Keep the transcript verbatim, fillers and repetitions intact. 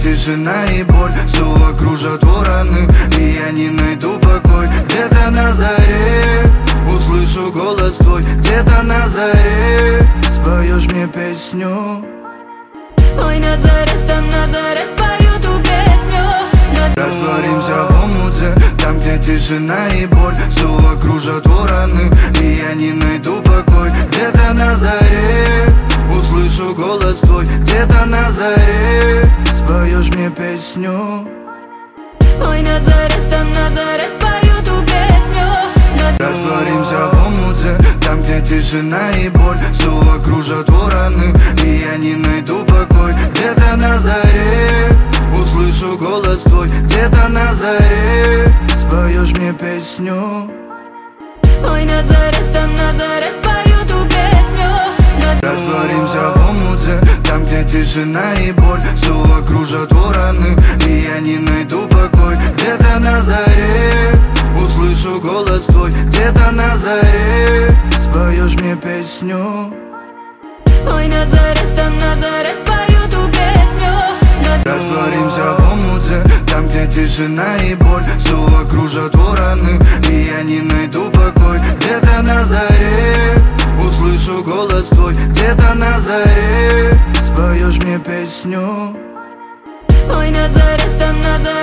тишина и боль, снова кружат вороны, и я не найду покой. Где-то на заре услышу голос твой, где-то на заре споешь мне песню. Ой, на заре, то на заре спою ту песню. Растворимся в омуте, там, где тишина и боль, снова кружат вороны, и я не найду покой. Где-то на заре услышу голос твой, где-то на заре споешь мне песню. Ой, на заре, то на заре спою ту песню. Растворимся в омуте, там, где тишина и боль, снова кружат вороны, и я не найду покой. Где-то на заре услышу голос твой, где-то на заре споешь мне песню. Ой, на заре, то на заре спою ту песню. Растворимся в омуте, там, где тишина и боль, снова кружат вороны, и я не найду покой. Где-то на заре услышу голос твой, где-то на заре споешь мне песню. Ой, на заре, то на заре спою ту песню. Растворимся в омуте, там, где тишина и боль, снова кружат вороны, и я не найду покой. Где-то на заре услышу голос твой, где-то на заре споешь мне песню. Ой, на заре, то на заре